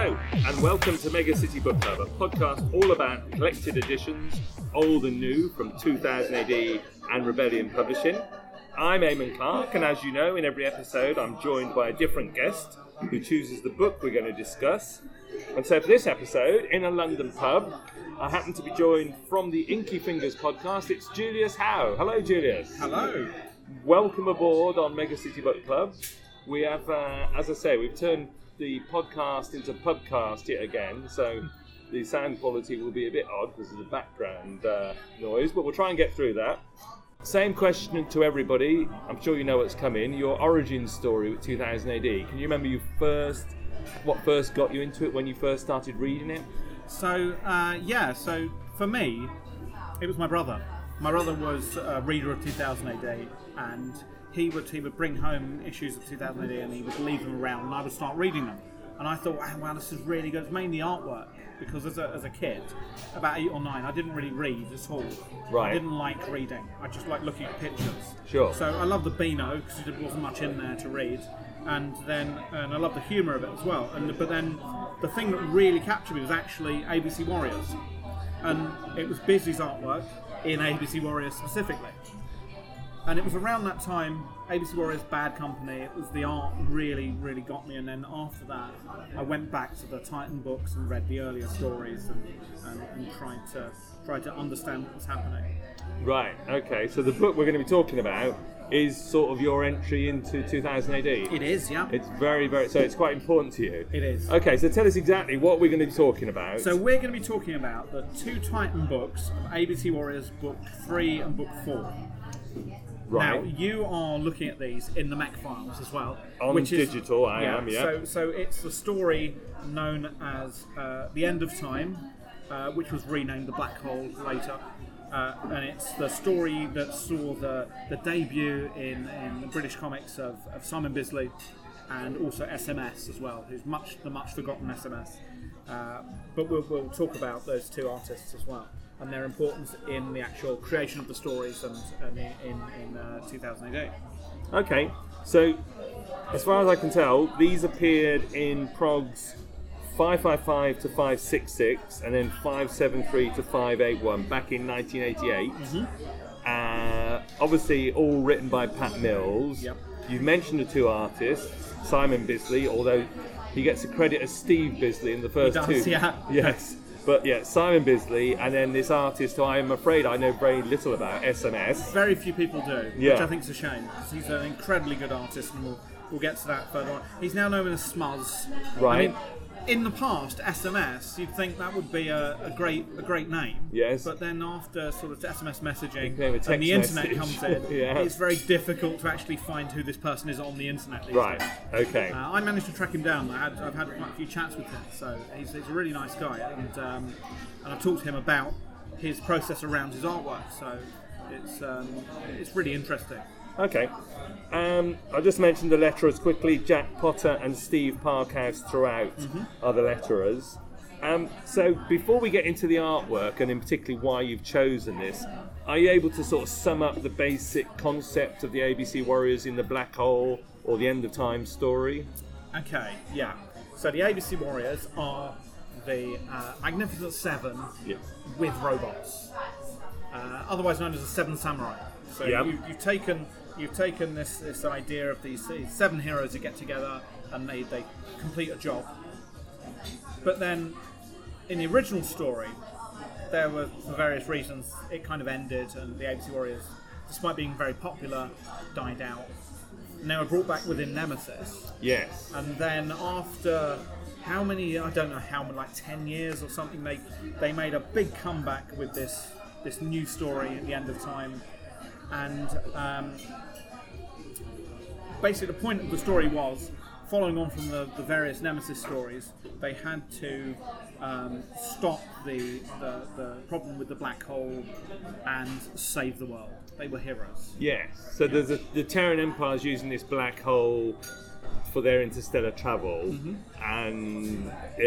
Hello, and welcome to Mega City Book Club, a podcast all about collected editions, old and new, from 2000 AD and Rebellion Publishing. I'm Eamon Clark, and as you know, in every episode I'm joined by a different guest who chooses the book we're going to discuss. And so for this episode, in a London pub, I happen to be joined from the Inky Fingers podcast. It's Julius Howe. Hello, Julius. Hello. Welcome aboard on Mega City Book Club. We have, as I say, we've turned the podcast into pubcast yet again, so the sound quality will be a bit odd because of the background noise, but we'll try and get through that. Same question to everybody. I'm sure you know what's coming. Your origin story with 2000 AD. Can you remember what first got you into it when you first started reading it? So for me, it was my brother. My brother was a reader of 2000 AD, and he would bring home issues of 2000 AD and he would leave them around, and I would start reading them. And I thought, wow, this is really good. It's mainly artwork, because as a kid, about 8 or 9, I didn't really read at all. Right. I didn't like reading. I just liked looking at pictures. Sure. So I loved the Beano, because there wasn't much in there to read. And I loved the humour of it as well. But then the thing that really captured me was actually ABC Warriors. And it was Bisley's artwork in ABC Warriors specifically. And it was around that time, ABC Warriors, Bad Company, it was the art really, really got me. And then after that, I went back to the Titan books and read the earlier stories and tried to understand what was happening. Right, okay. So the book we're going to be talking about is sort of your entry into 2000 AD. It is, yeah. It's very, very, so it's quite important to you. It is. Okay, so tell us exactly what we're going to be talking about. So we're going to be talking about the 2 Titan books of ABC Warriors, Book 3 and Book 4. Right. Now, you are looking at these in the Mech Files as well. On digital, I am, yeah. So it's the story known as The End of Time, which was renamed The Black Hole later. And it's the story that saw the debut in the British comics of Simon Bisley, and also SMS as well, who's the much forgotten SMS. But we'll talk about those 2 artists as well, and their importance in the actual creation of the stories and in 2000 AD. Okay, so as far as I can tell, these appeared in Progs 555 to 566 and then 573 to 581 back in 1988. Mm-hmm. Obviously all written by Pat Mills. Yep. You've mentioned the 2 artists, Simon Bisley, although he gets the credit as Steve Bisley in the first he does, 2. Yeah. Yes. But yeah, Simon Bisley, and then this artist who I'm afraid I know very little about, SMS. Very few people do, Yeah. which I think is a shame, because he's an incredibly good artist, and we'll get to that further on. He's now known as Smuz. Right. I mean, in the past, SMS, you'd think that would be a great name. Yes. But then after sort of SMS messaging became a text and the internet message. comes in, Yeah. it's very difficult to actually find who this person is on the internet these Right, days. okay. I managed to track him down. I've had quite a few chats with him, so he's a really nice guy, and I've talked to him about his process around his artwork. So it's really interesting. Okay. I just mentioned the letterers quickly. Jack Potter and Steve Parkhouse throughout are the letterers. So before we get into the artwork, and in particularly why you've chosen this, are you able to sort of sum up the basic concept of the ABC Warriors in the Black Hole or the End of Time story? Okay, yeah. So the ABC Warriors are the Magnificent Seven with robots, otherwise known as the Seven Samurai. So you've taken this idea of these 7 heroes that get together and they complete a job. But then in the original story, there were, for various reasons, it kind of ended, and the ABC Warriors, despite being very popular, died out. And they were brought back within Nemesis. Yes. And then after how many, I don't know how many, like 10 years or something, they made a big comeback with this new story at the End of Time. And basically the point of the story was, following on from the various Nemesis stories, they had to stop the problem with the black hole and save the world. They were heroes. Yes. So there's the Terran Empire's using this black hole for their interstellar travel, and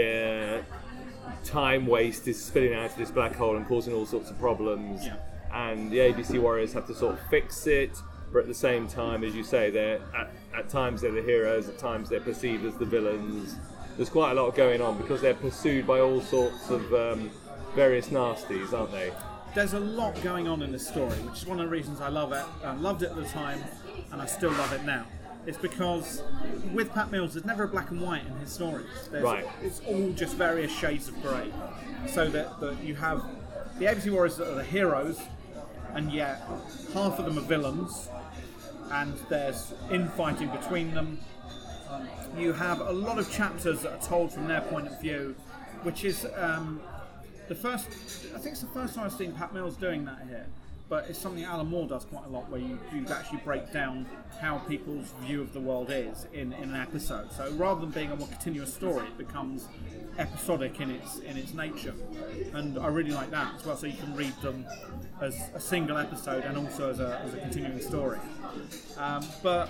time waste is spilling out of this black hole and causing all sorts of problems. Yeah. And the ABC Warriors have to sort of fix it, but at the same time, as you say, they're at times they're the heroes, at times they're perceived as the villains, there's quite a lot going on because they're pursued by all sorts of various nasties, aren't they? There's a lot going on in this story, which is one of the reasons I love it. I loved it at the time, and I still love it now. It's because with Pat Mills, there's never a black and white in his stories. Right. It's all just various shades of grey. So that you have the ABC Warriors that are the heroes, and yet half of them are villains, and there's infighting between them. You have a lot of chapters that are told from their point of view, which is I think it's the first time I've seen Pat Mills doing that here, but it's something Alan Moore does quite a lot, where you actually break down how people's view of the world is in an episode. So rather than being a more continuous story, it becomes episodic in its nature, and I really like that as well. So you can read them as a single episode and also as a continuing story. But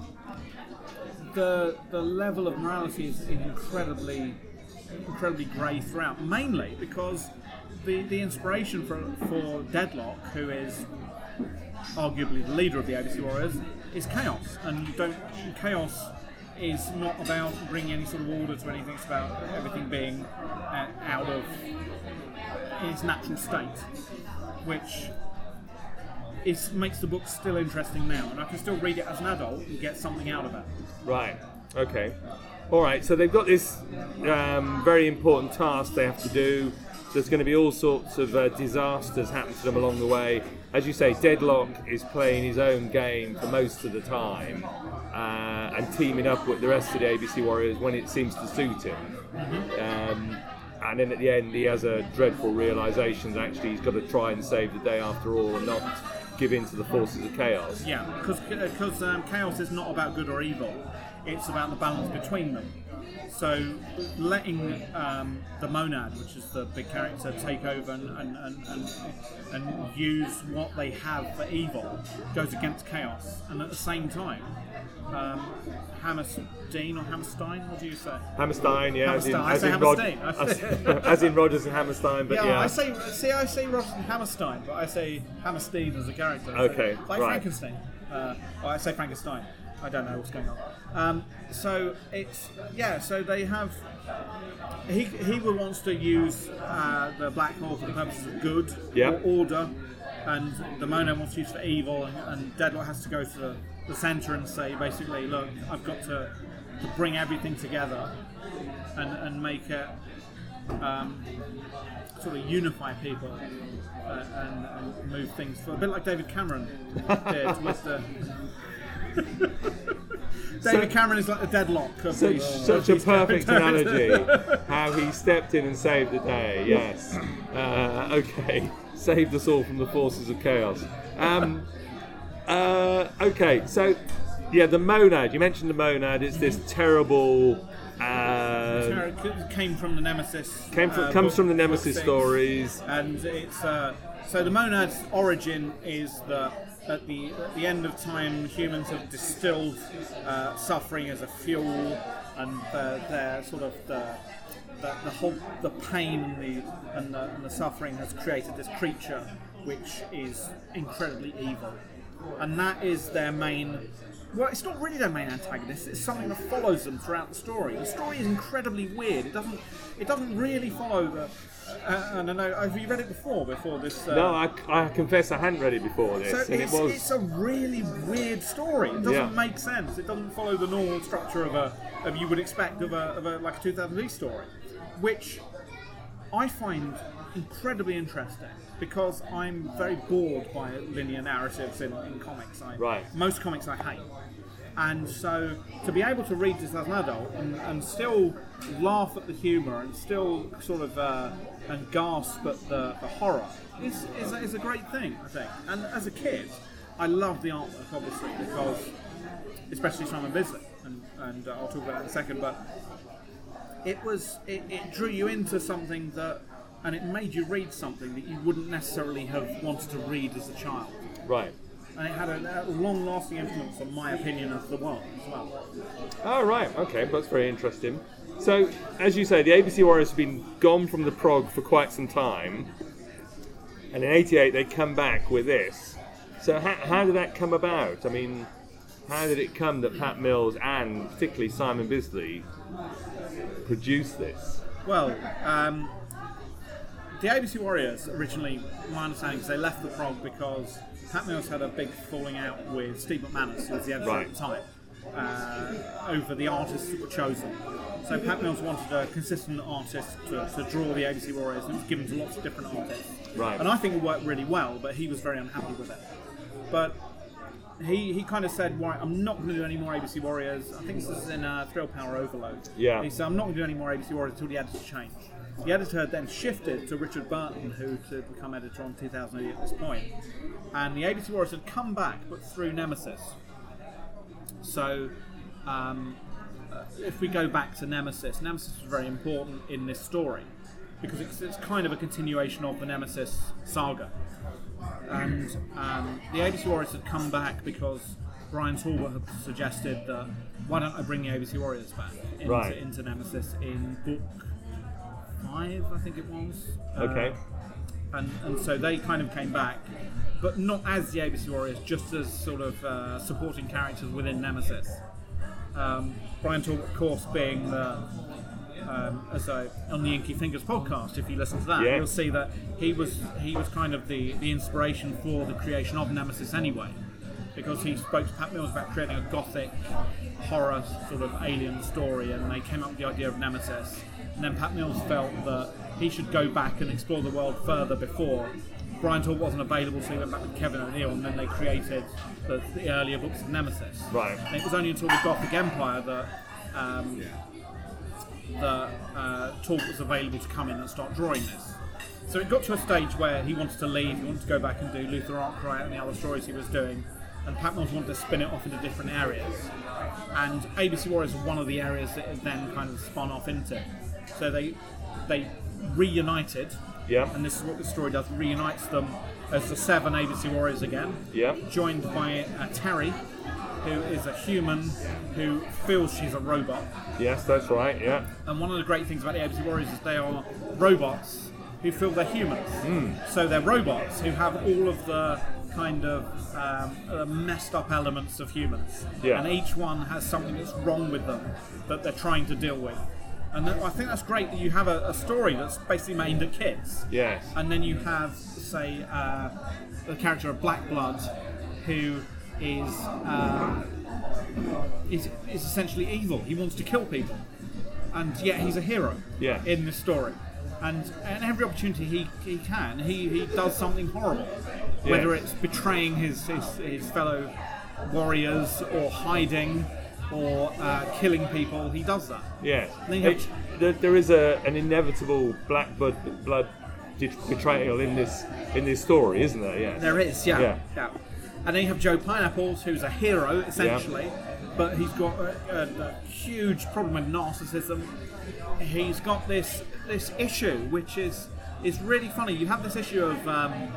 the level of morality is incredibly grey throughout, mainly because the inspiration for Deadlock, who is arguably the leader of the ABC Warriors, is chaos, and chaos is not about bringing any sort of order to anything. It's about everything being out of in its natural state, which makes the book still interesting now, and I can still read it as an adult and get something out of it. Right. Okay. All right. So they've got this very important task they have to do. There's going to be all sorts of disasters happen to them along the way. As you say, Deadlock is playing his own game for most of the time and teaming up with the rest of the ABC Warriors when it seems to suit him. Mm-hmm. And then at the end, he has a dreadful realisation that actually he's got to try and save the day after all and not give in to the forces of chaos. Yeah, because chaos is not about good or evil. It's about the balance between them. So letting the Monad, which is the big character, take over and use what they have for evil goes against chaos. And at the same time, Hammerstein or Hammerstein, what do you say? Hammerstein, yeah. Hammerstein. As in Rodgers and Hammerstein, but yeah. I say Rodgers and Hammerstein, but I say Hammerstein as a character. Okay, like right. Frankenstein. Or I say Frankenstein. I don't know what's going on. So they have. He wants to use the Black Hole for the purposes of good or order, and the Monad wants to use for evil, and Deadlock has to go to the centre and say basically, look, I've got to bring everything together and make it sort of unify people and move things for a bit like David Cameron did with the. David Cameron is like the Deadlock. Such a perfect analogy. How he stepped in and saved the day. Yes. Okay. Saved us all from the forces of chaos. Okay. So, yeah, the Monad. You mentioned the Monad. It's this terrible. Came from the Nemesis. Comes from the Nemesis stories. And it's so the Monad's origin is that. At the end of time, humans have distilled suffering as a fuel, and they're sort of the pain and the suffering has created this creature which is incredibly evil, and that is their main. Well, it's not really their main antagonist. It's something that follows them throughout the story. The story is incredibly weird. It doesn't really follow the. And I know, have you read it before this? No, I confess I hadn't read it before this. So it's a really weird story. It doesn't make sense. It doesn't follow the normal structure of you would expect of a like a 2000 story, which I find incredibly interesting because I'm very bored by linear narratives in comics. Most comics I hate. And so to be able to read this as an adult and still laugh at the humour and still sort of and gasp at the horror is a great thing, I think. And as a kid, I loved the artwork, obviously, because especially Simon Bisley, and I'll talk about that in a second. But it drew you into something and it made you read something that you wouldn't necessarily have wanted to read as a child. Right. And it had a long-lasting influence on my opinion of the world as well. Oh, right. Okay, that's very interesting. So, as you say, the ABC Warriors have been gone from the prog for quite some time, and in '88 they come back with this. So, how did that come about? I mean, How did it come that Pat Mills and particularly Simon Bisley produced this? Well, the ABC Warriors originally, my understanding is they left the prog because Pat Mills had a big falling out with Steve McManus, who was the editor at the time, over the artists that were chosen. So Pat Mills wanted a consistent artist to draw the ABC Warriors, and it was given to lots of different artists. Right. And I think it worked really well, but he was very unhappy with it. But he kind of said, right, I'm not going to do any more ABC Warriors. I think this is in Thrill Power Overload. Yeah. He said, I'm not going to do any more ABC Warriors until the editor changed. The editor then shifted to Richard Burton, who had become editor on 2008 at this point. And the ABC Warriors had come back, but through Nemesis. So, if we go back to Nemesis was very important in this story because it's kind of a continuation of the Nemesis saga. And the ABC Warriors had come back because Brian Talbot had suggested that why don't I bring the ABC Warriors back into Nemesis in book 5, I think it was. Okay. And so they kind of came back, but not as the ABC Warriors, just as sort of supporting characters within Nemesis. Brian Talbot, of course, being on the Inky Fingers podcast, if you listen to that, you'll see that he was kind of the inspiration for the creation of Nemesis anyway, because he spoke to Pat Mills about creating a gothic horror sort of alien story, and they came up with the idea of Nemesis. And then Pat Mills felt that he should go back and explore the world further before Brian Talbot wasn't available, so he went back with Kevin O'Neill, and then they created the earlier books of Nemesis. Right. And it was only until the Gothic Empire that Talbot was available to come in and start drawing this. So it got to a stage where he wanted to leave, he wanted to go back and do Luther Arkwright and the other stories he was doing, and Pat Mills wanted to spin it off into different areas. And ABC Warriors was one of the areas that it then kind of spun off into. So they reunited, and this is what the story does, reunites them as the 7 ABC Warriors again, joined by Terry, who is a human who feels she's a robot. Yes, that's right, yeah. And one of the great things about the ABC Warriors is they are robots who feel they're humans. So they're robots who have all of the kind of messed up elements of humans. And each one has something that's wrong with them that they're trying to deal with. And I think that's great that you have a story that's basically aimed at kids. Yes. And then you have, say, the character of Black Blood, who is essentially evil. He wants to kill people, and yet he's a hero in this story. And every opportunity he can, he does something horrible, whether it's betraying his fellow warriors or hiding or killing people. He does that. Yeah. There is an inevitable Black Blood betrayal in this story, isn't there? Yes. There is. Yeah. And then you have Joe Pineapples, who's a hero essentially, but he's got a huge problem with narcissism. He's got this issue which is really funny. You have this issue of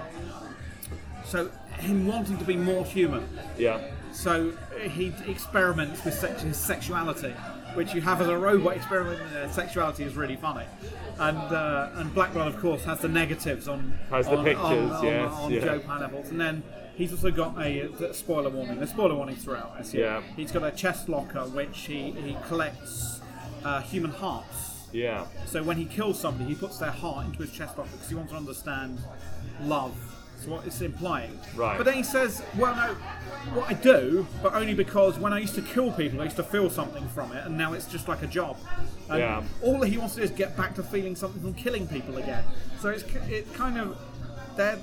so him wanting to be more human. Yeah. So he experiments with his sexuality, which you have as a robot experiment. Sexuality is really funny, and Black Blood, of course, has the negatives on Joe Pineapples, and then he's also got a spoiler warning. There's spoiler warnings throughout. He's got a chest locker which he collects human hearts. Yeah. So when he kills somebody, he puts their heart into his chest locker because he wants to understand love. That's what it's implying. Right. But then he says, well, no, what I do, but only because when I used to kill people, I used to feel something from it, and now it's just like a job. And all that he wants to do is get back to feeling something from killing people again. So it's kind of, they're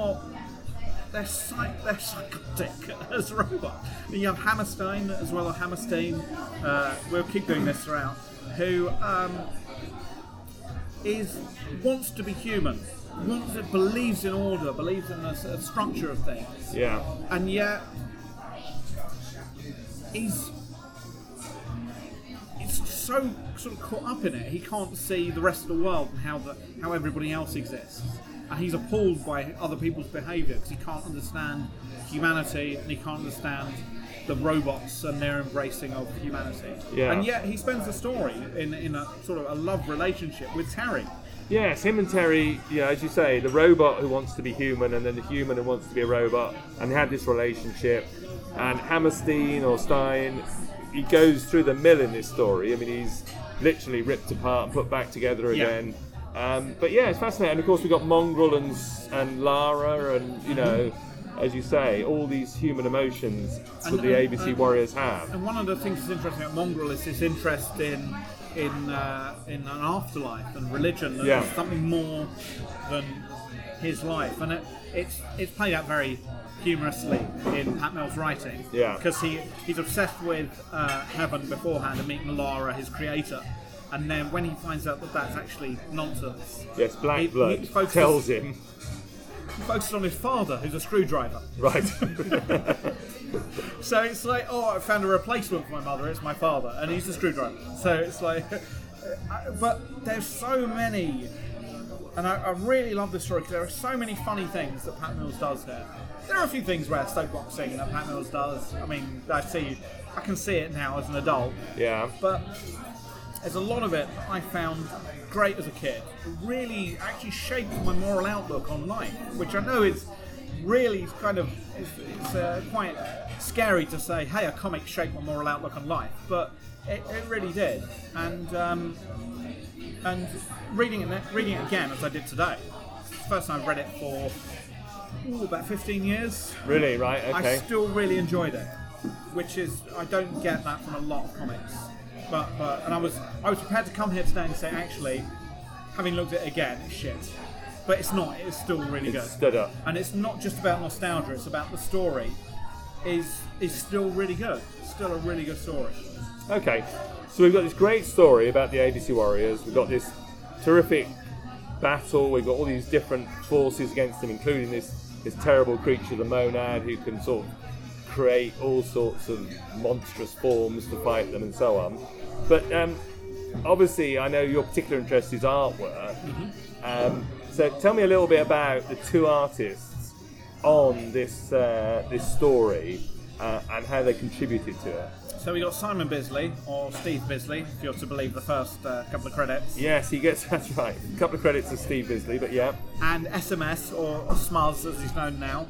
psychotic as robots. And you have Hammerstein as well, or Hammerstein, we'll keep doing this throughout, who wants to be human. Believes in order, believes in a structure of things. Yeah. And yet, he's so sort of caught up in it, he can't see the rest of the world and how everybody else exists. And he's appalled by other people's behaviour because he can't understand humanity and he can't understand the robots and their embracing of humanity. Yeah. And yet, he spends the story in a sort of a love relationship with Terry. Yes, him and Terry, as you say, the robot who wants to be human and then the human who wants to be a robot, and they have this relationship. And Hammerstein or Stein, he goes through the mill in this story. I mean, he's literally ripped apart and put back together again. But yeah, it's fascinating. And of course, we've got Mongrel and Lara, and you know, as you say, all these human emotions that the ABC Warriors have. And one of the things that's interesting about Mongrel is his interest in an afterlife and religion, and something more than his life. And it's played out very humorously in Pat Mills' writing, because he's obsessed with heaven beforehand and meeting Lara, his creator. And then when he finds out that that's actually nonsense, yes, Black Blood tells him. He focuses on his father, who's a screwdriver. Right. So it's like, I found a replacement for my mother. It's my father, and he's a screwdriver. So it's like, but there's so many, and I really love this story because there are so many funny things that Pat Mills does here. There are a few things where stoke boxing that Pat Mills does. I mean, I can see it now as an adult. Yeah. But there's a lot of it that I found great as a kid. It really actually shaped my moral outlook on life, which I know is really kind of it's quite scary to say, hey, a comic shaped my moral outlook on life, but it really did. And reading it again as I did today. It's the first time I've read it for about 15 years. Really? Right, okay. I still really enjoyed it, which is, I don't get that from a lot of comics. But I was prepared to come here today and say, actually, having looked at it again, it's shit. But it's not. It's still really good. Stood up. And it's not just about nostalgia. It's about the story. Is still really good. Still a really good story. Okay, so we've got this great story about the ABC Warriors. We've got this terrific battle. We've got all these different forces against them, including this terrible creature, the Monad, who can sort of create all sorts of monstrous forms to fight them and so on. But obviously, I know your particular interest is artwork. Mm-hmm. So tell me a little bit about the two artists on this story and how they contributed to it. So we got Simon Bisley, or Steve Bisley, if you're to believe the first couple of credits. Yes, that's right. A couple of credits to Steve Bisley, but yeah. And SMS, or Smuz as he's known now.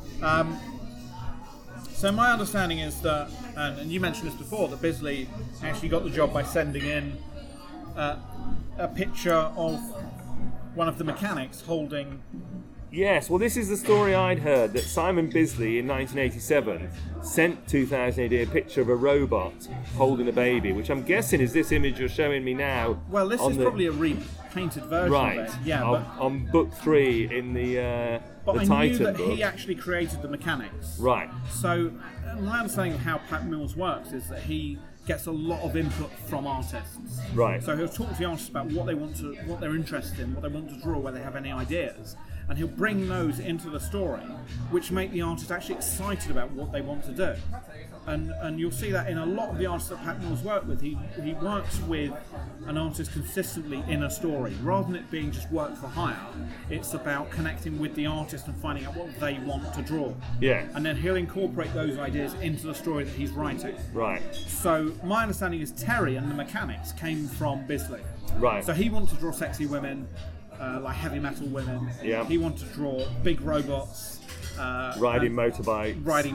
So my understanding is that, and you mentioned this before, that Bisley actually got the job by sending in a picture of one of the mechanics holding... Yes, well this is the story I'd heard, that Simon Bisley in 1987 sent 2000 AD a picture of a robot holding a baby, which I'm guessing is this image you're showing me now. Well, this is probably a repainted version of it. Yeah, on book 3 in the but Titan I knew that book. He actually created the mechanics. Right. So my understanding of how Pat Mills works is that he gets a lot of input from artists. Right. So he'll talk to the artists about what they're interested in, what they want to draw, whether they have any ideas, and he'll bring those into the story, which make the artist actually excited about what they want to do. And you'll see that in a lot of the artists that Pat Mills worked with. He works with an artist consistently in a story. Rather than it being just work for hire, it's about connecting with the artist and finding out what they want to draw. Yeah. And then he'll incorporate those ideas into the story that he's writing. Right. So my understanding is Terry and the mechanics came from Bisley. Right. So he wanted to draw sexy women, like heavy metal women. Yeah. He wanted to draw big robots. Riding motorbikes.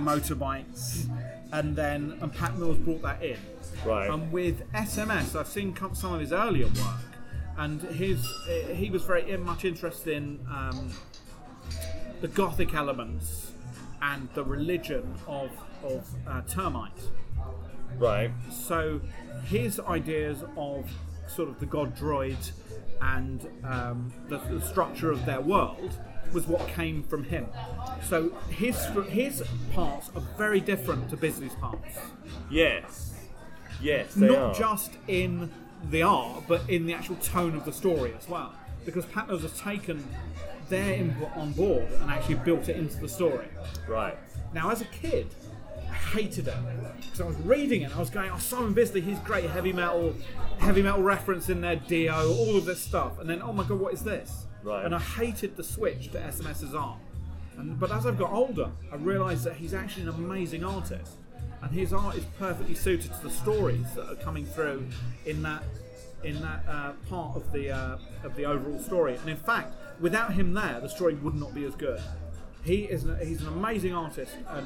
And Pat Mills brought that in. Right. And with SMS, I've seen some of his earlier work, and he was very much interested in the gothic elements and the religion of Termite. Right. So his ideas of sort of the god droid and the structure of their world was what came from him. So his parts are very different to Bisley's parts. Yes, they Not are. just in the art, but in the actual tone of the story as well. Because Pat Mills has taken their input on board and actually built it into the story. Right. Now, as a kid, I hated it because I was reading it and I was going, Simon Bisley, he's great, heavy metal reference in there, Dio, all of this stuff. And then, oh my god, what is this? Right. And I hated the switch to SMS's art. But as I've got older, I realised that he's actually an amazing artist. And his art is perfectly suited to the stories that are coming through in that part of the overall story. And in fact, without him there, the story would not be as good. He's an amazing artist, and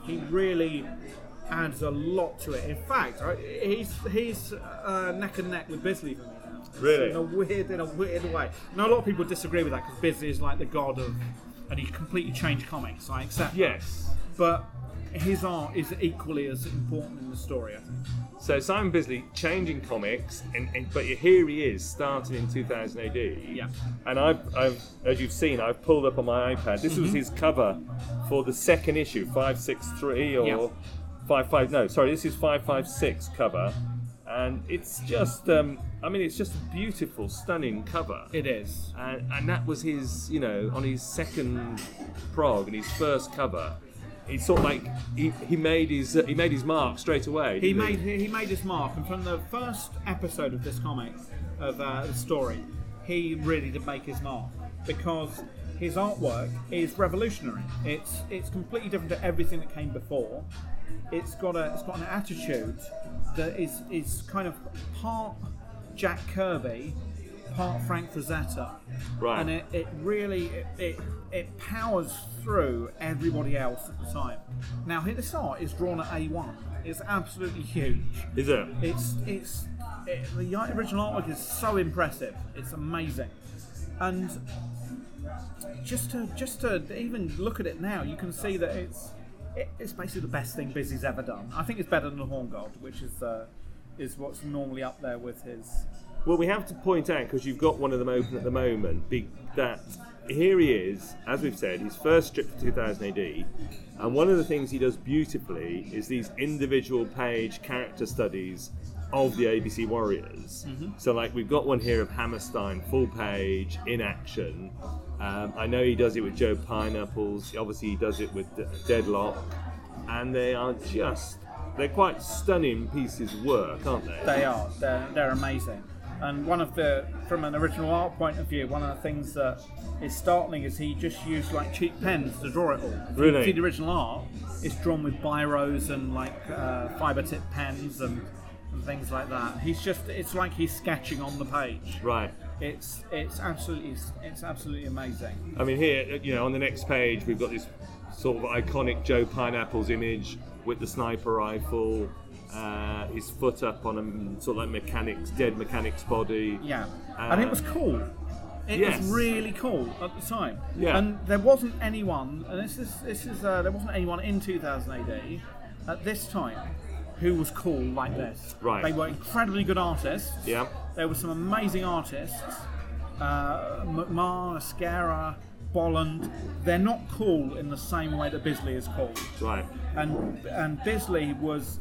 He really adds a lot to it. In fact, he's neck and neck with Bisley for me now. Really? In a weird way. Now, a lot of people disagree with that because Bisley is like the god of, and he completely changed comics. I accept. Yes. That. But his art is equally as important in the story, I think. So Simon Bisley changing comics, but here he is starting in 2000 AD. Yeah. And I've, as you've seen, I've pulled up on my iPad. This was his cover for the second issue, 563 or 55. No, sorry, this is 556 cover, and it's just, it's just a beautiful, stunning cover. It is. And that was his, on his second prog and his first cover. It's sort of like he made his mark straight away. He made his mark, and from the first episode of this comic, of the story, he really did make his mark because his artwork is revolutionary. It's completely different to everything that came before. It's got an attitude that is kind of part Jack Kirby, part Frank Frazetta, right? And it really powers through everybody else at the time. Now, this art is drawn at A1. It's absolutely huge. Is it? The original artwork is so impressive. It's amazing, and just to even look at it now, you can see that it's basically the best thing Bisley's ever done. I think it's better than The Horn God, which is what's normally up there with his. Well, we have to point out, because you've got one of them open at the moment, that here he is, as we've said, his first strip for 2000 AD, and one of the things he does beautifully is these individual page character studies of the ABC Warriors. Mm-hmm. So, like, we've got one here of Hammerstein, full page, in action. I know he does it with Joe Pineapples, obviously he does it with Deadlock, and they're quite stunning pieces of work, aren't they? They are. They're amazing. And from an original art point of view, one of the things that is startling is he just used like cheap pens to draw it all. Really? You see the original art, it's drawn with biros and like fiber tip pens and things like that. It's like he's sketching on the page. Right. It's absolutely amazing. I mean, here, on the next page, we've got this sort of iconic Joe Pineapples image with the sniper rifle. His foot up on a sort of like dead mechanic's body. Yeah, and it was cool. It was really cool at the time. Yeah. And there wasn't anyone, and there wasn't anyone in 2000 AD at this time who was cool like this. Right. They were incredibly good artists. Yeah. There were some amazing artists. McMahon, Ascara, Bolland. They're not cool in the same way that Bisley is cool. Right. And Bisley was.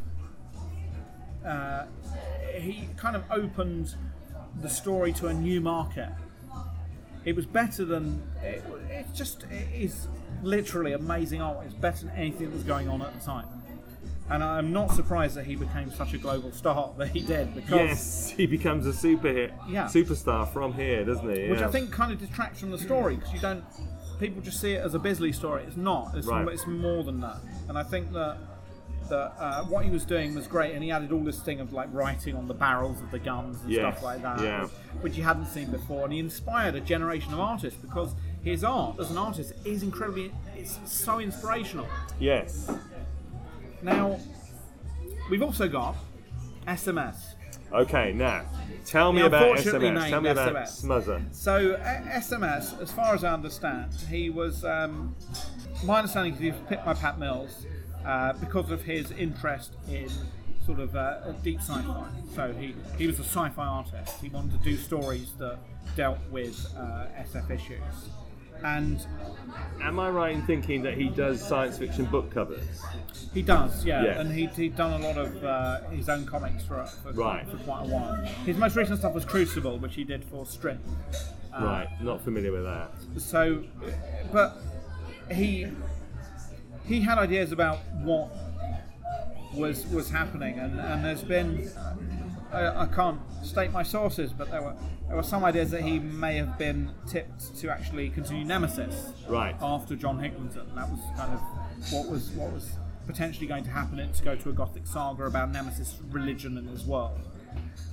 He kind of opened the story to a new market. It was better than it is literally amazing art. It's better than anything that was going on at the time, and I'm not surprised that he became such a global star that he did. Because yes, he becomes a superstar from here, doesn't he? Which I think kind of detracts from the story because people just see it as a Bisley story. It's not. It's more than that, and I think that what he was doing was great, and he added all this thing of like writing on the barrels of the guns and stuff like that, which you hadn't seen before, and he inspired a generation of artists because his art as an artist is it's so inspirational. Yes. Now, we've also got SMS. Okay, now tell me about SMS. Tell me about Smuzzer. So SMS, as far as I understand, he was my understanding is he was picked by Pat Mills. Because of his interest in sort of deep sci-fi. So he was a sci-fi artist. He wanted to do stories that dealt with SF issues. And am I right in thinking that he does science fiction book covers? He does, yeah. And he'd done a lot of his own comics for quite a while. His most recent stuff was Crucible, which he did for Strip. Right, not familiar with that. So, but he had ideas about what was happening, and there's been I can't state my sources, but there were some ideas that he may have been tipped to actually continue Nemesis after John Hickmanton. That was kind of what was potentially going to happen. It to go to a Gothic saga about Nemesis' religion and his world.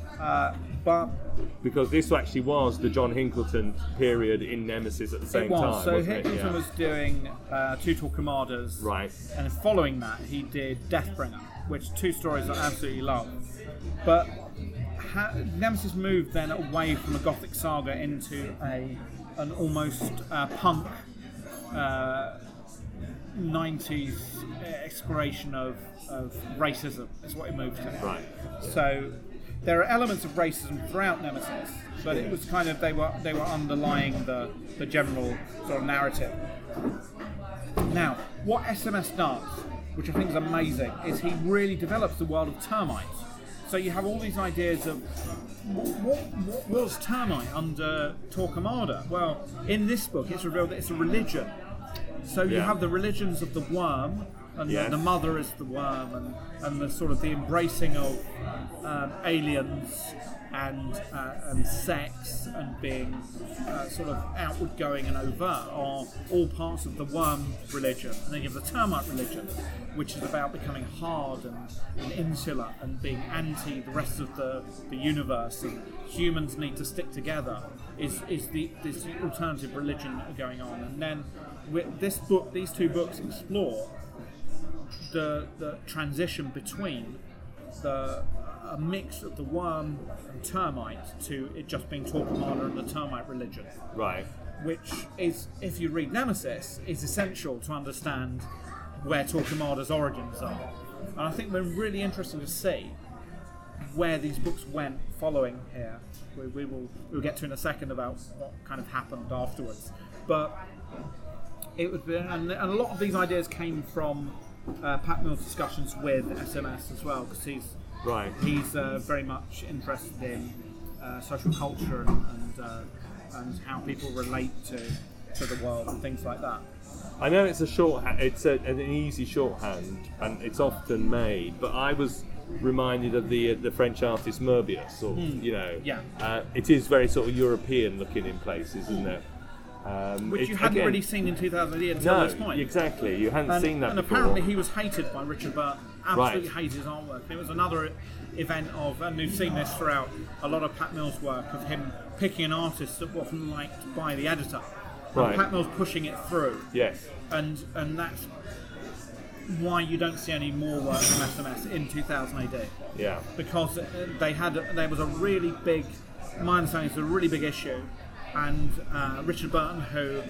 But because this actually was the John Hinkleton period in Nemesis at the same time. So wasn't Hinkleton it? was doing Two Torquemadas, right, and following that he did Deathbringer, which two stories I absolutely love. But Nemesis moved then away from a gothic saga into an almost punk 90s exploration of racism is what it moved to. Right. So there are elements of racism throughout Nemesis, but it was kind of they were underlying the general sort of narrative. Now, what SMS does, which I think is amazing, is he really develops the world of termites. So you have all these ideas of what was termite under Torquemada? Well, in this book, it's revealed that it's a religion. So you have the religions of the worm, and the mother is the worm, and the sort of the embracing of aliens and sex and being sort of outward going and overt are all parts of the worm religion. And then you have the termite religion, which is about becoming hard and insular and being anti the rest of the universe, and humans need to stick together is the alternative religion going on. And then with this book, these two books explore the transition between a mix of the worm and termite to it just being Torquemada and the termite religion. Right. Which is, if you read Nemesis, is essential to understand where Torquemada's origins are. And I think we're really interested to see where these books went following here. We'll get to in a second about what kind of happened afterwards. But it would be, and a lot of these ideas came from Pat Mills' discussions with SMS as well, because he's very much interested in social culture and how people relate to the world and things like that. I know it's an easy shorthand, and it's often made, but I was reminded of the French artist Moebius, it is very sort of European looking in places, isn't it? Which you hadn't really seen in 2008 until this point. Exactly, you hadn't seen that and before. Apparently he was hated by Richard Burton, absolutely hated his artwork. And it was another event of, and we've seen this throughout a lot of Pat Mills' work, of him picking an artist that wasn't liked by the editor. And Pat Mills pushing it through. Yes. And that's why you don't see any more work from SMS in 2000 AD. Yeah. Because there was a really big, my understanding is a really big issue, and Richard Burton, who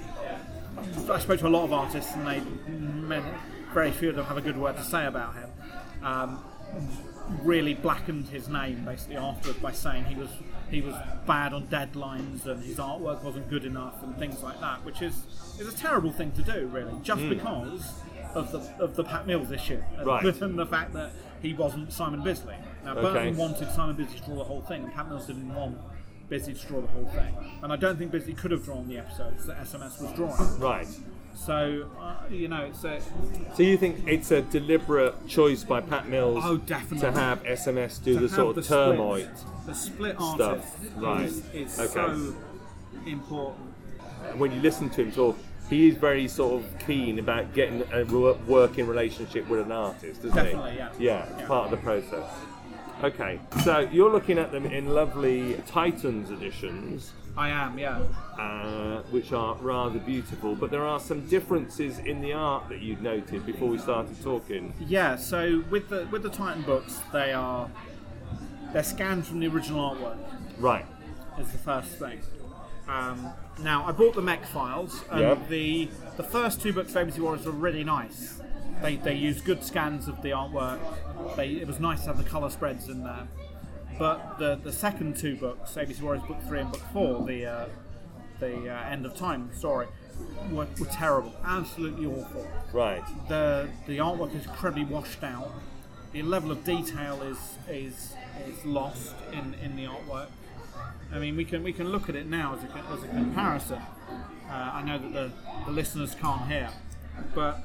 I spoke to a lot of artists, and very few of them have a good word to say about him, really blackened his name basically afterwards by saying he was bad on deadlines and his artwork wasn't good enough and things like that, which is a terrible thing to do, really, just because of the Pat Mills issue, and the fact that he wasn't Simon Bisley. Now, Burton wanted Simon Bisley to draw the whole thing, and Pat Mills didn't want Bisley to draw the whole thing. And I don't think Bisley could have drawn the episodes that SMS was drawing. Right. So, it's a... So you think it's a deliberate choice by Pat Mills definitely. to have SMS do the sort of termite the split stuff? is so important. When you listen to him talk, he is very sort of keen about getting a working relationship with an artist, isn't he? Definitely, yeah. Yeah, it's part of the process. Okay, so you're looking at them in lovely Titans editions. I am, yeah. Which are rather beautiful, but there are some differences in the art that you'd noted before we started talking. Yeah, so with the Titan books, they're scanned from the original artwork. Right. Is the first thing. Now, I bought the Mech Files, and the first two books of ABC Warriors were really nice. They used good scans of the artwork. It was nice to have the colour spreads in there. But the second two books, ABC Warriors Book 3 and Book 4, the End of Time story, were terrible. Absolutely awful. Right. The artwork is incredibly washed out. The level of detail is lost in the artwork. I mean, we can look at it now as a comparison. I know that the listeners can't hear, but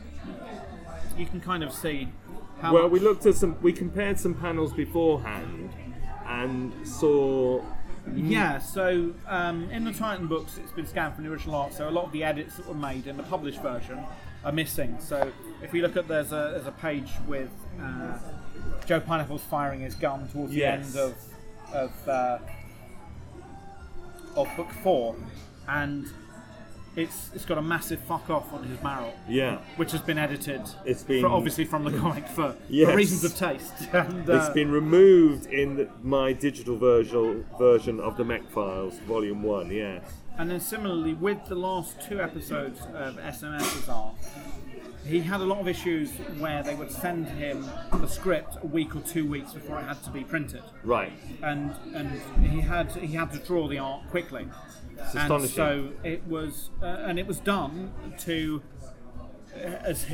you can kind of see how. Well, we compared some panels beforehand and saw. Yeah, so in the Titan books, it's been scanned from the original art, so a lot of the edits that were made in the published version are missing. So if we look at there's a page with Joe Pineapple's firing his gun towards the end book 4, and it's got a massive fuck off on his barrel. Yeah. Which has been edited. It's been obviously from the comic for reasons of taste. And, it's been removed in my digital version of the Mech Files, Volume 1. Yes. And then similarly, with the last 2 episodes of SMS's arc, he had a lot of issues where they would send him the script a week or 2 weeks before it had to be printed. Right. And he had to draw the art quickly. It's astonishing. And so it was, and it was done to, as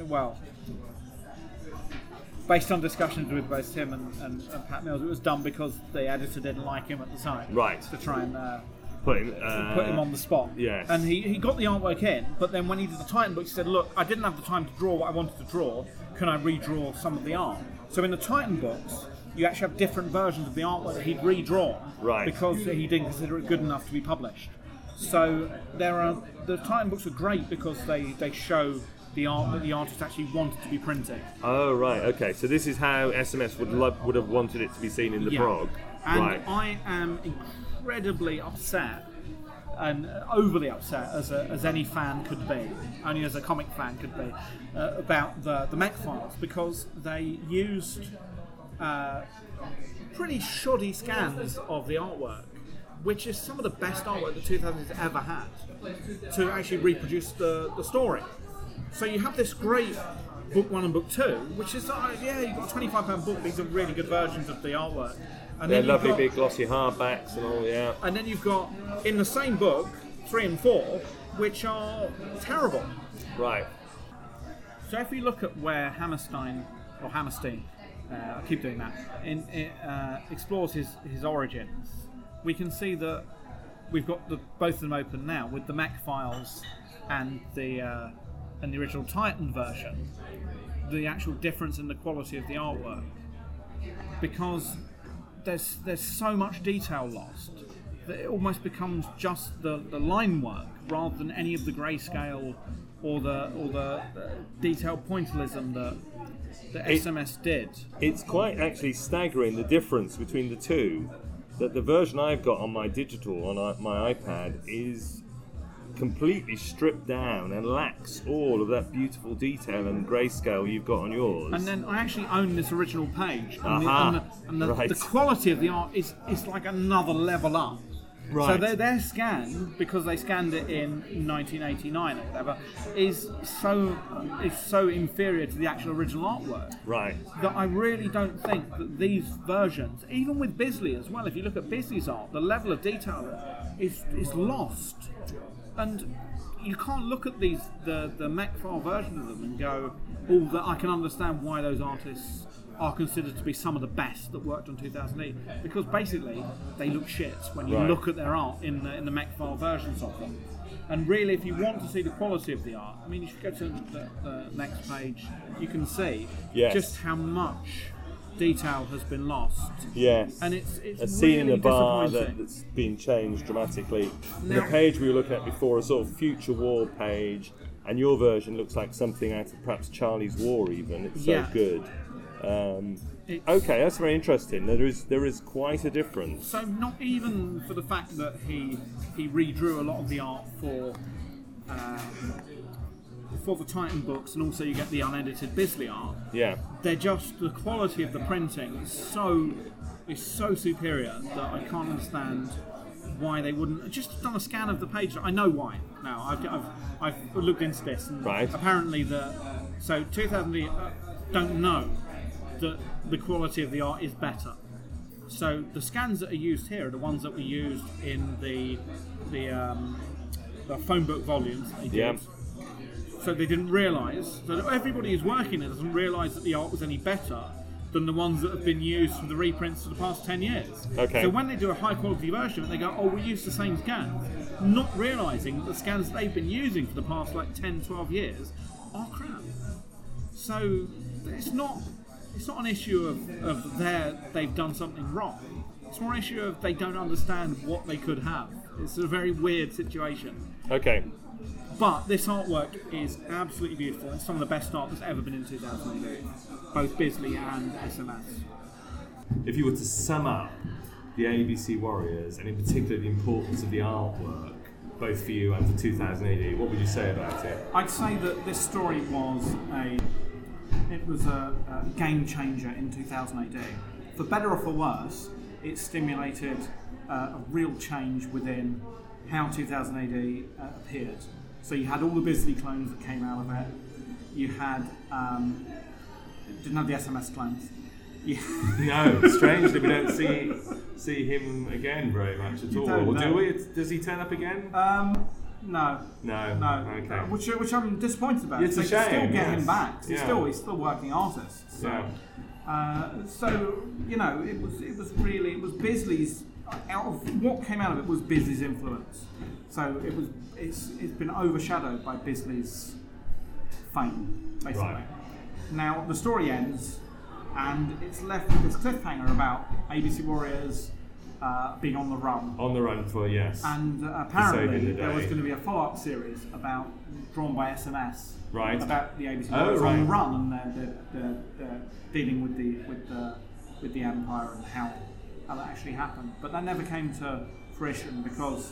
based on discussions with both Tim and Pat Mills, it was done because the editor didn't like him at the time. Right. To try and put him on the spot. Yes. And he got the artwork in, but then when he did the Titan books, he said, look, I didn't have the time to draw what I wanted to draw. Can I redraw some of the art? So in the Titan books, you actually have different versions of the artwork that he'd redrawn, right, because he didn't consider it good enough to be published. So the Titan books are great because they show the art that the artist actually wanted to be printing. Oh, right, okay. So this is how SMS would have wanted it to be seen in the prog. And right. I am incredibly upset, and overly upset as any fan could be, only as a comic fan could be, about the Mech Files, because they used pretty shoddy scans of the artwork, which is some of the best artwork the 2000s ever had, to actually reproduce the story. So you have this great book 1 and book 2, which is, you've got a £25 book, these are really good versions of the artwork. And they're lovely big glossy hardbacks and all, yeah. And then you've got, in the same book, 3 and 4, which are terrible. Right. So if we look at where Hammerstein, I keep doing that, explores his origins, we can see that we've got both of them open now, with the Mech Files and the original Titan version, the actual difference in the quality of the artwork, because there's so much detail lost that it almost becomes just the line work rather than any of the grayscale or the detailed pointillism that SMS did. It's quite actually staggering, the difference between the two. That the version I've got on my digital, on my iPad, is completely stripped down and lacks all of that beautiful detail and grayscale you've got on yours. And then I actually own this original page, and right. the quality of the art is like another level up. Right. So their scan, because they scanned it in 1989 or whatever, is so inferior to the actual original artwork. Right. That I really don't think that these versions, even with Bisley as well, if you look at Bisley's art, the level of detail is lost. And you can't look at the Mech File version of them and go, that I can understand why those artists are considered to be some of the best that worked on 2008, because basically they look shit when you look at their art in the Mech File versions of them. And really, if you want to see the quality of the art, I mean, if you go to the next page, you can see just how much detail has been lost. Yes. And it's a scene really in a bar disappointing. that's been changed dramatically. The page we were looking at before, a sort of future war page, and your version looks like something out of perhaps Charlie's War even. It's so good. Okay, that's very interesting. There is quite a difference. So not even for the fact that he redrew a lot of the art for the Titan books, and also you get the unedited Bisley art. Yeah. They're just, the quality of the printing is so superior that I can't understand why they wouldn't just done a scan of the page. I know why now. I've looked into this, and apparently 2000 don't know that the quality of the art is better. So the scans that are used here are the ones that were used in the phone book volumes that they did. So they didn't realise that everybody who's working it doesn't realise that the art was any better than the ones that have been used for the reprints for the past 10 years. Okay. So when they do a high quality version, they go, we used the same scans, not realising that the scans they've been using for the past 10, 12 years are crap. So it's not an issue of they've done something wrong. It's more an issue of they don't understand what they could have. It's a very weird situation. Okay. But this artwork is absolutely beautiful. It's some of the best art that's ever been in 2008, both Bisley and SMS. If you were to sum up the ABC Warriors, and in particular the importance of the artwork, both for you and for 2000 AD, what would you say about it? I'd say that this story was a game changer in 2000 AD. For better or for worse, it stimulated a real change within how 2000 AD appeared. So you had all the Bisley clones that came out of it. You had didn't have the SMS clones. No, strangely we don't see him again very much at all. Or do we? Does he turn up again? No. Okay. Which I'm disappointed about. It's a shame. Still get him back. He's Yeah. still working artist. So, Yeah. so you know, it was Bisley's. What came out of it was Bisley's influence. So it's been overshadowed by Bisley's fame, basically. Right. Now the story ends, and it's left with this cliffhanger about ABC Warriors being on the run. On the run for, yes. And Saving apparently the there was day. going to be a follow-up series drawn by SMS. Right. About the ABC Oh, Warriors right. on the run and they're dealing with the Empire and how that actually happened. But that never came to fruition because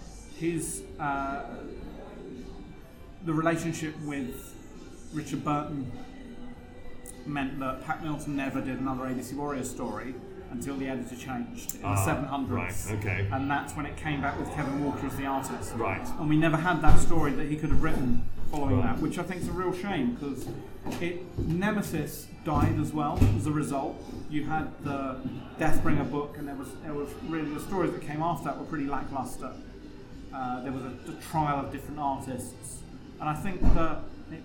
the relationship with Richard Burton meant that Pat Milton never did another ABC Warriors story until the editor changed in the 700s. Right, okay. And that's when it came back with Kevin Walker as the artist. Right. And we never had that story that he could have written following Right. that, which I think is a real shame because Nemesis died as well as a result. You had the Deathbringer book, and there was really the stories that came after that were pretty lackluster. There was a trial of different artists, and I think that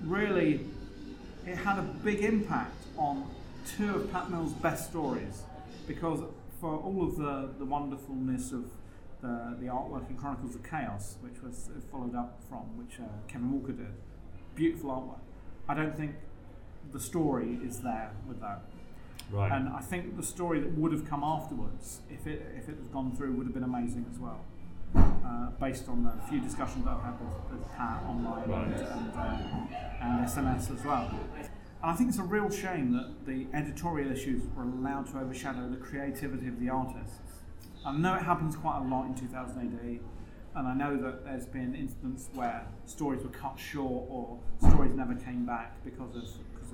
it had a big impact on two of Pat Mills' best stories, because for all of the wonderfulness of the artwork in Chronicles of Chaos, which was followed up from, which Kevin Walker did, beautiful artwork. I don't think the story is there with that. Right. And I think the story that would have come afterwards, if it had gone through, would have been amazing as well. Based on the few discussions that I've had with Pat online and SMS as well. And I think it's a real shame that the editorial issues were allowed to overshadow the creativity of the artists. I know it happens quite a lot in 2000 AD, and I know that there's been incidents where stories were cut short or stories never came back because of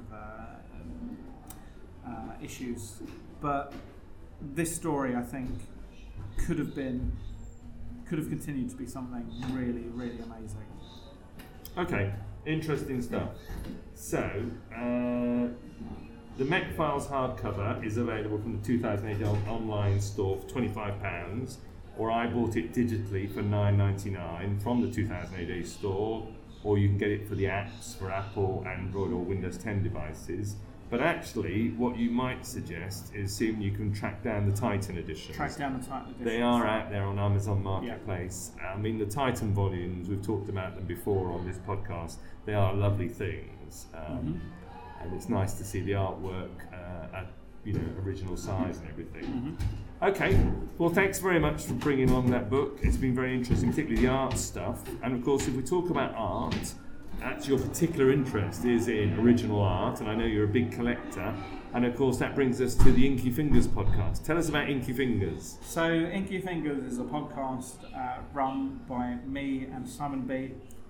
issues. But this story, I think, could have continued to be something really, really amazing. Okay, interesting stuff. So, the Mech Files hardcover is available from the 2008 online store for £25, or I bought it digitally for $9.99 from the 2008 store, or you can get it for the apps for Apple, Android, or Windows 10 devices. But actually, what you might suggest is seeing you can track down the Titan editions. Track down the Titan editions. They are out there on Amazon Marketplace. Yeah. I mean, the Titan volumes, we've talked about them before on this podcast. They are lovely things. And it's nice to see the artwork at original size and everything. Okay, well, thanks very much for bringing on that book. It's been very interesting, particularly the art stuff. And of course, if we talk about art, that's your particular interest is in original art, and I know you're a big collector. And of course, that brings us to the Inky Fingers podcast. Tell us about Inky Fingers. So, Inky Fingers is a podcast run by me and Simon B,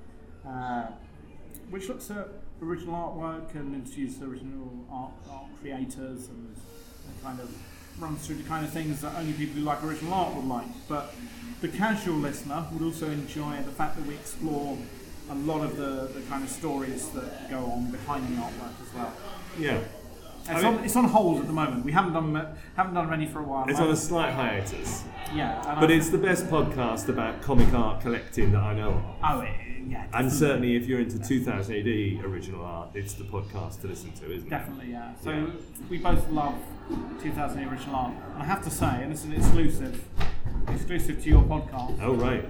which looks at original artwork and introduces original art creators, and kind of runs through the kind of things that only people who like original art would like. But the casual listener would also enjoy the fact that we explore a lot of the kind of stories that go on behind the artwork as well. Yeah. It's on hold at the moment. We haven't done many for a while. It's on a slight hiatus. Yeah. But it's the best podcast about comic art collecting that I know of. Oh, yeah. Definitely. And certainly if you're into 2000 AD original art, it's the podcast to listen to, isn't it? Definitely, yeah. So we both love 2000 AD original art. And I have to say, and this is exclusive to your podcast. Oh, right.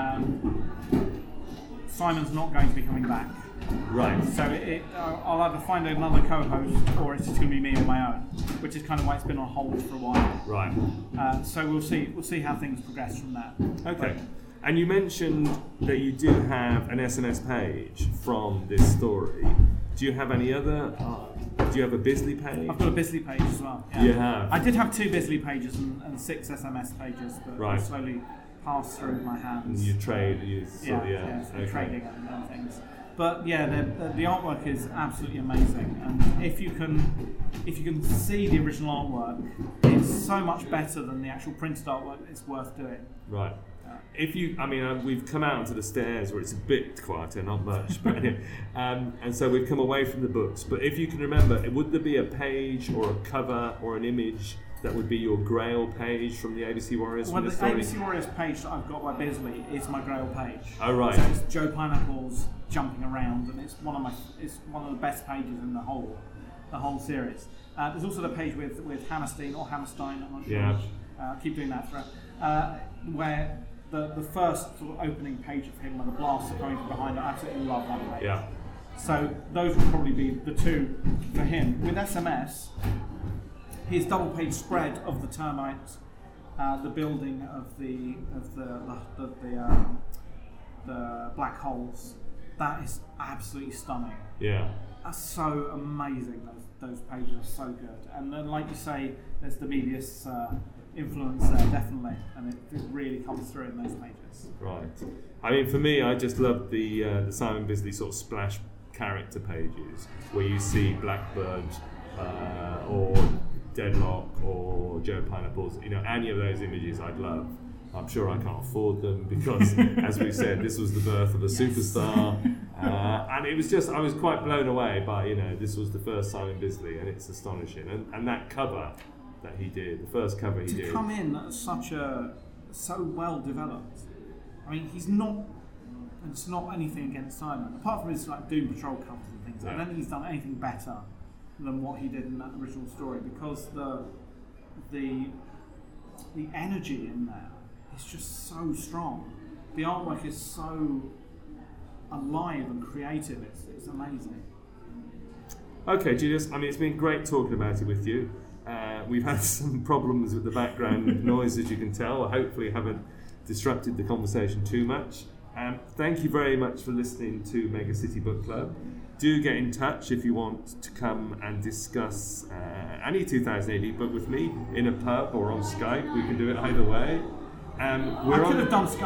Simon's not going to be coming back. Right. So I'll either find another co-host, or it's just going to be me on my own, which is kind of why it's been on hold for a while. Right. So we'll see how things progress from that. Okay. And you mentioned that you do have an SMS page from this story. Do you have any other Do you have a Bisley page? I've got a Bisley page as well. Yeah. You have? I did have 2 Bisley pages and 6 SMS pages, but they slowly passed through my hands. You trade, trading and things. But yeah, the artwork is absolutely amazing, and if you can see the original artwork, it's so much better than the actual printed artwork. It's worth doing. Right. We've come out onto the stairs where it's a bit quieter, not much, but anyway, and so we've come away from the books. But if you can remember, would there be a page or a cover or an image that would be your Grail page from the ABC Warriors? Well, the ABC Warriors page that I've got by Bisley is my Grail page. Oh, right. So it's Joe Pineapple's jumping around, and it's one of the best pages in the whole series. There's also the page with Hammerstein or Hammerstein. I'm not sure. Yeah. Keep doing that throughout. Where the first sort of opening page of him, where the blasts are coming from behind, I absolutely love that page. Yeah. So those would probably be the 2 for him. With SMS, his double-page spread of the termites, the building of the black holes, that is absolutely stunning. Yeah. That's so amazing. Those pages are so good. And then, like you say, there's the Moebius influence there, definitely, and it really comes through in those pages. Right. I mean, for me, I just love the Simon Bisley sort of splash character pages where you see Blackbird or Deadlock or Joe Pineapples. Any of those images I'd love. I'm sure I can't afford them because, as we said, this was the birth of a superstar, and it was just, I was quite blown away by, this was the first Simon Bisley, and it's astonishing, and that cover that he did, the first cover he did. To come in so well developed. I mean, it's not anything against Simon, apart from his like Doom Patrol covers and things. I don't think he's done anything better than what he did in that original story, because the energy in there is just so strong. The artwork is so alive and creative. It's amazing. Okay, Julius. I mean, it's been great talking about it with you. We've had some problems with the background noise, as you can tell. Hopefully haven't disrupted the conversation too much. Thank you very much for listening to Mega City Book Club. Do get in touch if you want to come and discuss any 2000 AD book with me in a pub or on Skype. We can do it either way. I could have done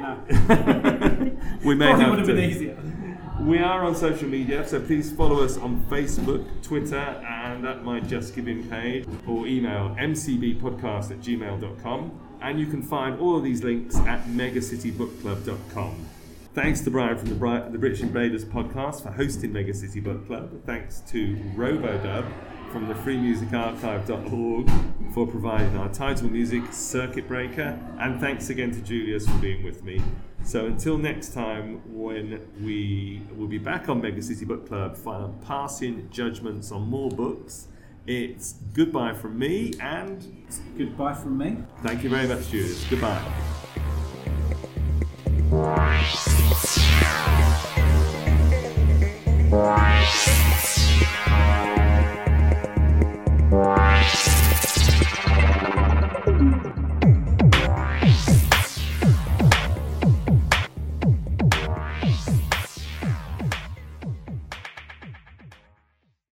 Skype, We may Probably have would have to. been easier. We are on social media, so please follow us on Facebook, Twitter, and at my Just Giving page, or email mcbpodcast@gmail.com, and you can find all of these links at megacitybookclub.com. Thanks to Brian from the British Invaders podcast for hosting Mega City Book Club. Thanks to Robodub from the freemusicarchive.org for providing our title music, Circuit Breaker, and thanks again to Julius for being with me. So until next time, when we will be back on Mega City Book Club passing judgments on more books, it's goodbye from me and... Goodbye from me. Thank you very much, Julius. Goodbye.